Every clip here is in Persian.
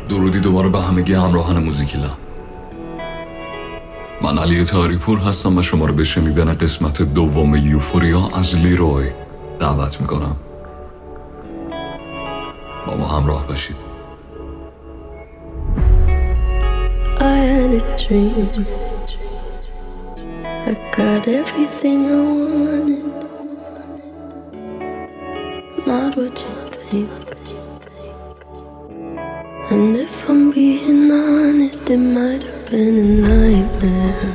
درودی دوباره به همگی همراهان موزیکیلا. من علی طاهری‌پور هستم و شما رو به شنیدن قسمت دوم یوفوریا از لیروی دعوت میکنم. با ما همراه باشید. I had a dream. I got everything I wanted. Not what you think. And if I'm being honest, it might have been a nightmare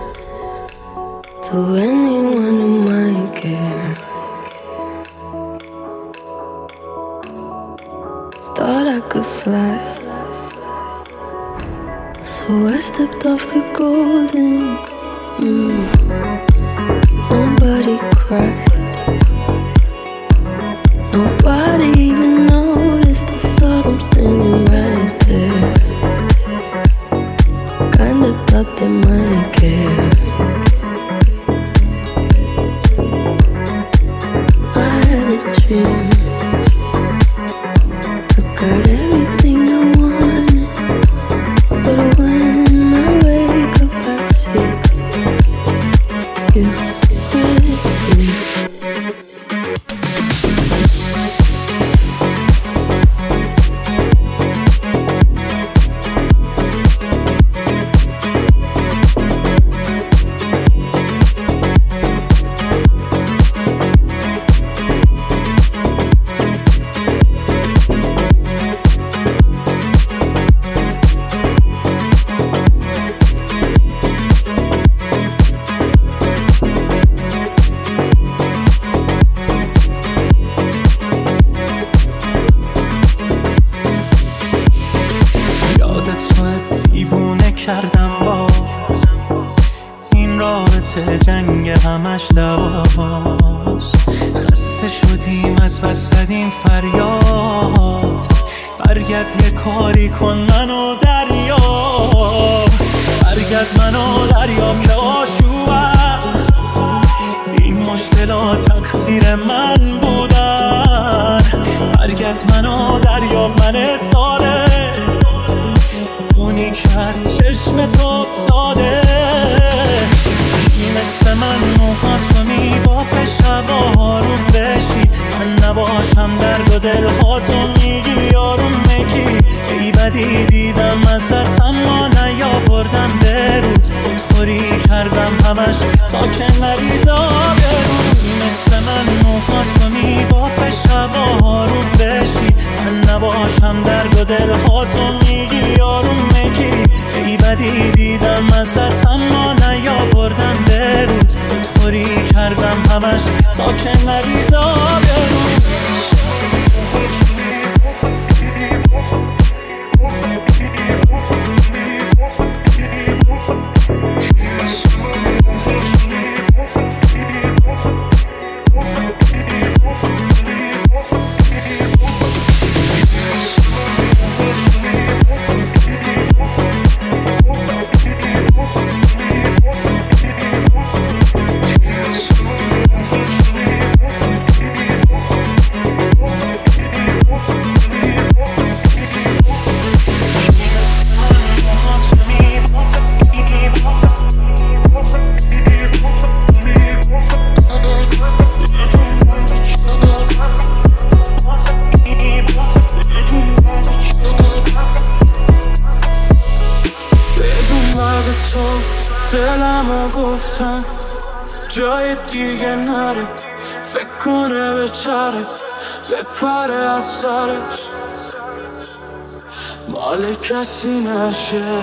to anyone who might care. Thought I could fly, so I stepped off the golden. Nobody cried, nobody even noticed. I saw them standing right there. Kinda thought they might care. I had a dream. I got everything I wanted, but when I wake up I see you with me. کردم باز این رابطه جنگ همش دواست. خسته شدیم از بس زدیم فریاد. برگرد یه کاری کن منو دریاب. برگرد منو دریاب که آشوب است. این مشکلات تقصیر من بودن. برگرد منو دریاب. من ساله اونی که از چشمت افتاده. مثل من موهاتو میبافه شب آروم بشی. من نباشم درد و دلهاتو میگی آروم میگی. ای بدی دیدم ازت اما نیاوردم به رود. خودخوری کردم همش تا که نریزا برود. مثل من موهاتو میبافه شب آروم بشی. من نباشم درد و دلهاتو میگی آروم میگی. ای بدی دیدم ازت اما نیاوردم به رود. خودخوری کردم همش تا که نریزا برود. دلمو گفتن جای دیگه نره. فکر کنه به چره بپره از سرش. مال کسی نشه.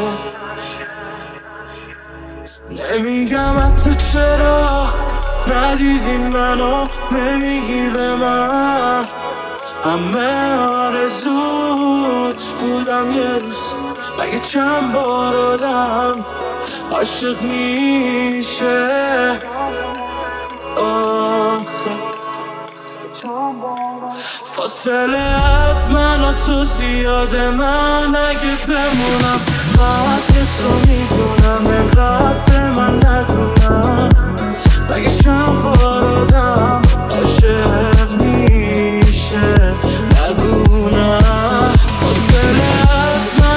نمیگم حتی چرا ندیدین منو. نمیگی به من همه آرزوت بودم یه روز. مگه چند بار آدم عاشق میشه آخه. فاصله از من و تو زیاده. من اگه بمونم قدر تو میدونم. انقدر به من ندونم. مگه چند بار آدم عاشق میشه نگونم. فاصله از من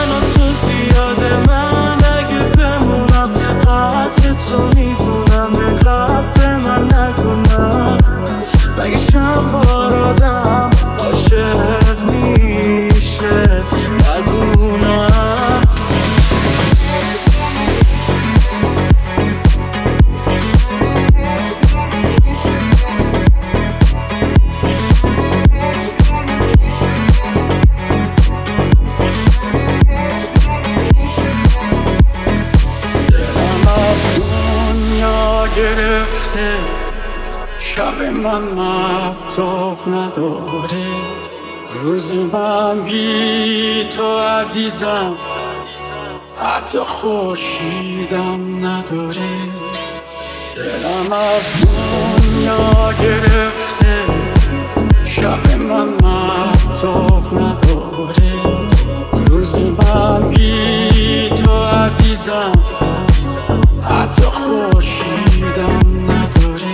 گرفته، شب من مهتاب نداره، روز من بی تو عزیزم حتی خورشیدم نداره. دلم از دنیا گرفته، شب من مهتاب نداره، روز من بی تو عزیزم حتی خورشیدم نداره.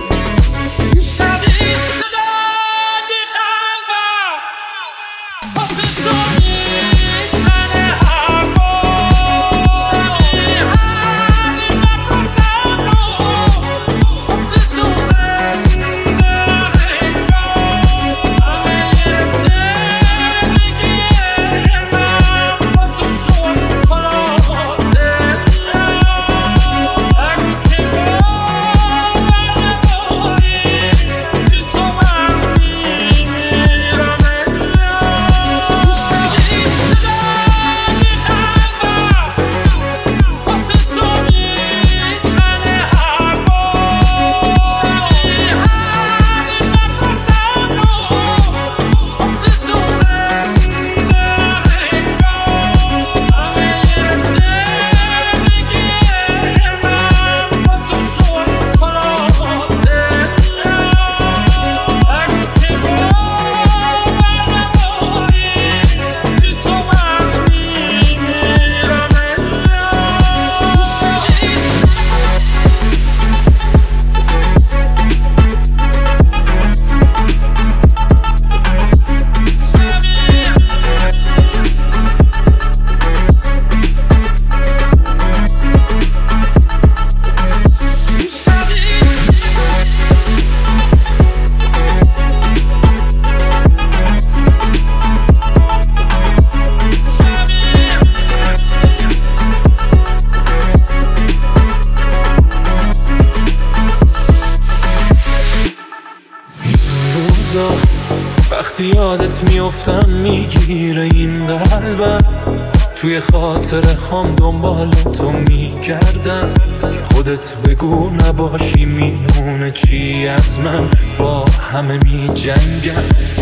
وقتی یادت میافتم میگیره این قلبم، توی خاطره هم دنبال تو میگردم. خودت بگو نباشی میمونه چی از من، با همه میجنگم.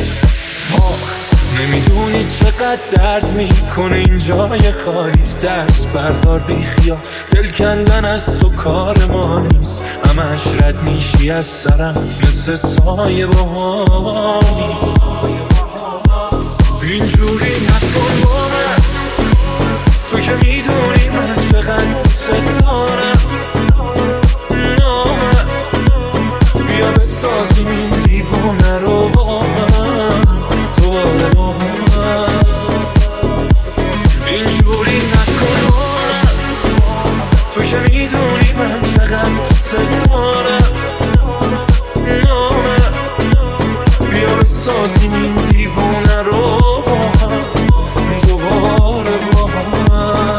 نمیدونی چقدر درد میکنه این جای خالیت، دست بردار بیخیا، دل کندن از تو کار ما نیست. همش رد میشی از سرم مثل سایه بهاری، اینجوری نکن با من، تو که میدونی من چقدر دوست دارم. بیا بسازیم این دیوونه رو با هم دوباره با هم، اینجوری نکن با من، تو که میدونی من چقدر دوست دارم. بیا بسازیم این دیوونه رو با هم دوباره با هم.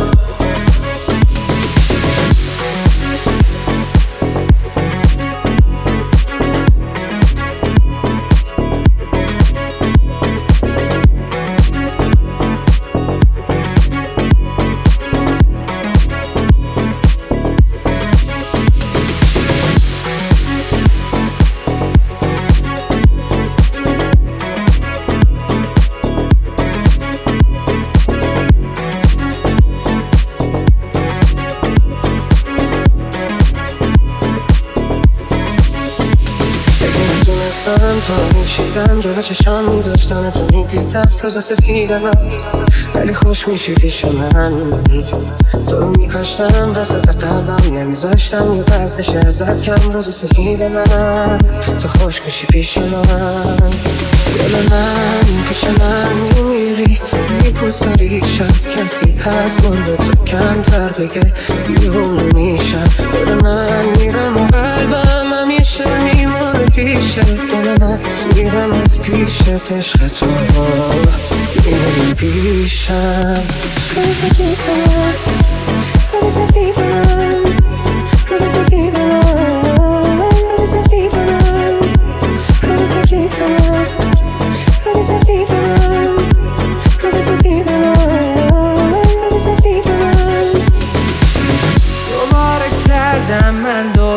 تو میشیدم جلو چشام میذاشتم تو میدیدم روز سفید من، ولی خوش میشی پیش من. تو رو میکاشتم وسط قلبم، نمیذاشتم یه برد بشه ازت کم. روز سفید من تو خوش میشی پیش من، دل من پیش من میمیری، میپوسریش از کسی هست گل به تو کمتر بگه دیوونه میشم. دل من میرم و قلبم همیشه میمونه پیشت، دل من میرم از پیشت، عشق تو میمونه پیشم. روز سفید من، روز سفید من، روز سفید من، روز سفید من، روز سفید من، روز سفید من، روز سفید من، روز سفید من. دوباره کردم من دور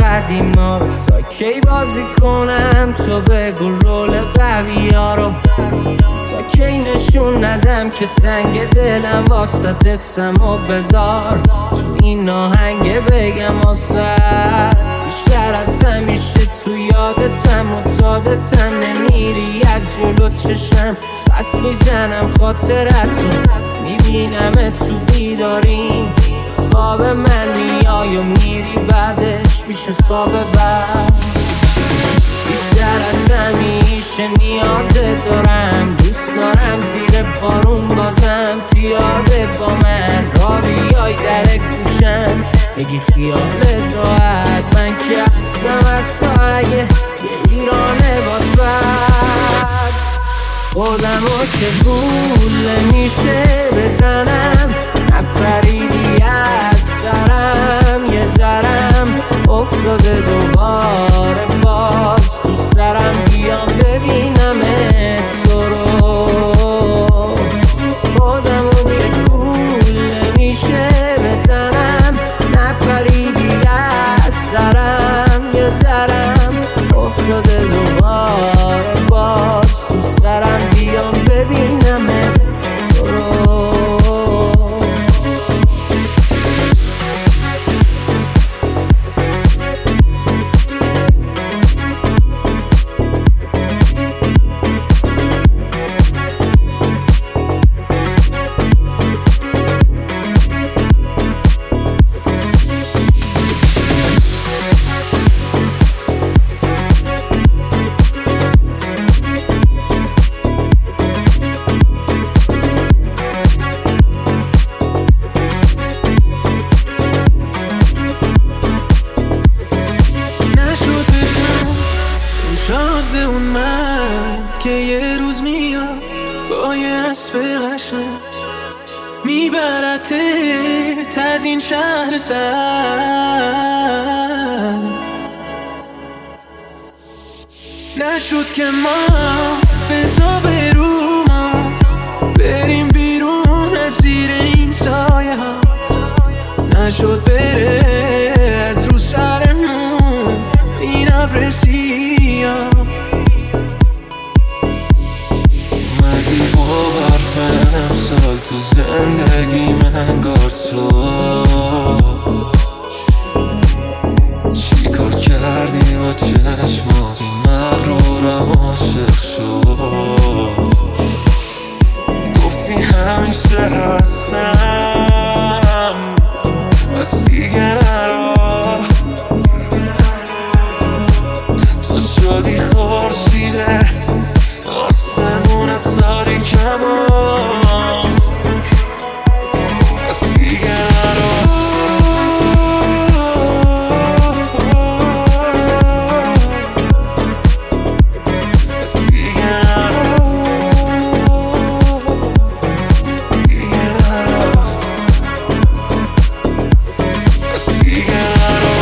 قدیما رو تا کی بازی کنم؟ تو بگو رول قوی ها رو تا کی نشون ندم که تنگ دلم واسه دستم و بذار این آهنگ بگم آسر بیشتر از همیشه تو یادتم معتادتم نمیری از جلو چشم پس میزنم خاطرتون میبینم تو بیداریم تو خواب من میای و میری بعدش میشه خواب بعد بیشتر از همیشه نیازت دارم دوست دارم زیر بارون بازم پیاده با من را بیای در گوشم بگی خیالت راحت من که هستم حتی اگه یه ایرانه باد بد خودمو که گول میشه بزنم نپریدی از سرم یه ذرم افتاده دوباره باز تو سرم بیام ببینم تو رو خودمو که گول میشه بزنم نپریدی از سرم یه ذرم افتاده دوباره باز تو سرم بیام ببینم تو رو اون من که یه روز میاد با یه اسب قشنگ میبرتت از این شهر سر نشد که ما به تا برو ما بریم بیرون از زیر این سایه ها نشد بره از رو سرمون این ابر سیاه با برفم سال تو زندگی من گار تو چی کار کردی با چشمات این مغرورم عاشق شد گفتی همیشه هستم بس دیگه نرو تو شدی خورشیده آسمونت تاریکم بس دیگه نرو بس دیگه نرو دیگه نرو بس دیگه نرو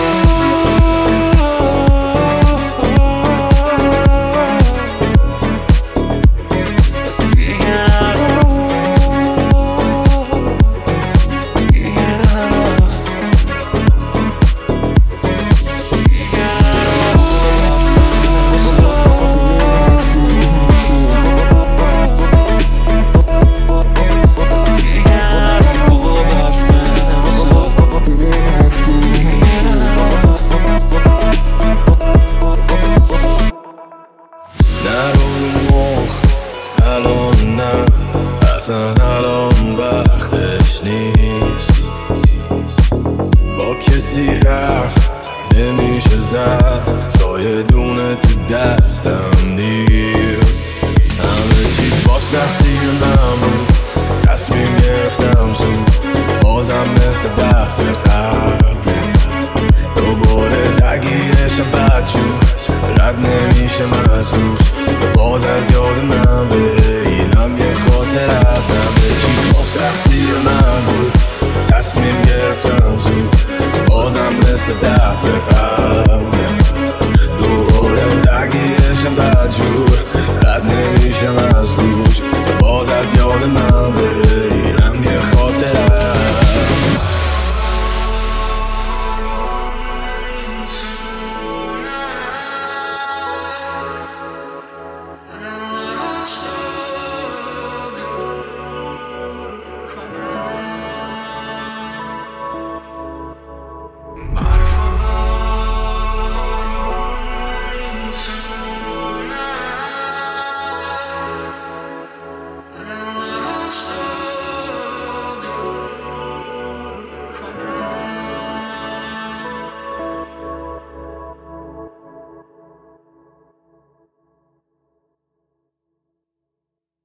الان وقتش نیست با کسی حرف نمیشه زد تا یه دونه تو دستم نیست همه چی باز تقصیر من بود تصمیم گرفتم زود بازم مثل دفعه قبل دوباره درگیرشم بدجور رد نمیشم از روش تو باز از یاد من بینم یه خاطر از همه چی باز تقصیر من بود تصمیم گرفتم زود بازم مثل دفعه قبل